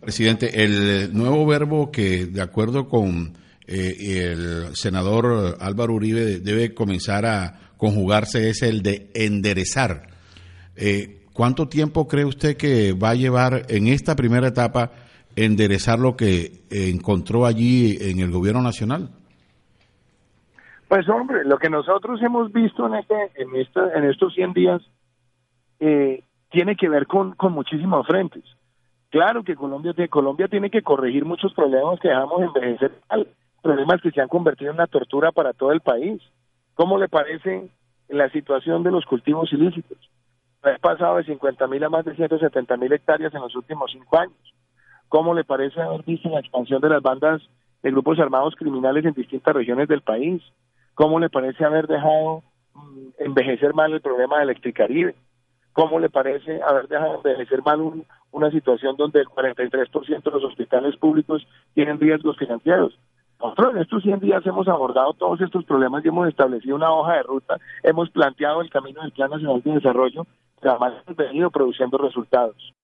Presidente, el nuevo verbo que, de acuerdo con el senador Álvaro Uribe, debe comenzar a conjugarse es el de enderezar. ¿Cuánto tiempo cree usted que va a llevar en esta primera etapa enderezar lo que encontró allí en el gobierno nacional? Pues hombre, lo que nosotros hemos visto en estos 100 días tiene que ver con muchísimos frentes. Claro que Colombia tiene que corregir muchos problemas que dejamos envejecer mal, problemas que se han convertido en una tortura para todo el país. ¿Cómo le parece la situación de los cultivos ilícitos? Ha pasado de 50.000 a más de 170.000 hectáreas en los últimos 5 años. ¿Cómo le parece haber visto la expansión de las bandas de grupos armados criminales en distintas regiones del país? ¿Cómo le parece haber dejado envejecer mal el problema de Electricaribe? ¿Cómo le parece haber dejado envejecer mal una situación donde el 43% de los hospitales públicos tienen riesgos financieros? Nosotros en estos 100 días hemos abordado todos estos problemas y hemos establecido una hoja de ruta, hemos planteado el camino del Plan Nacional de Desarrollo, que además hemos venido produciendo resultados.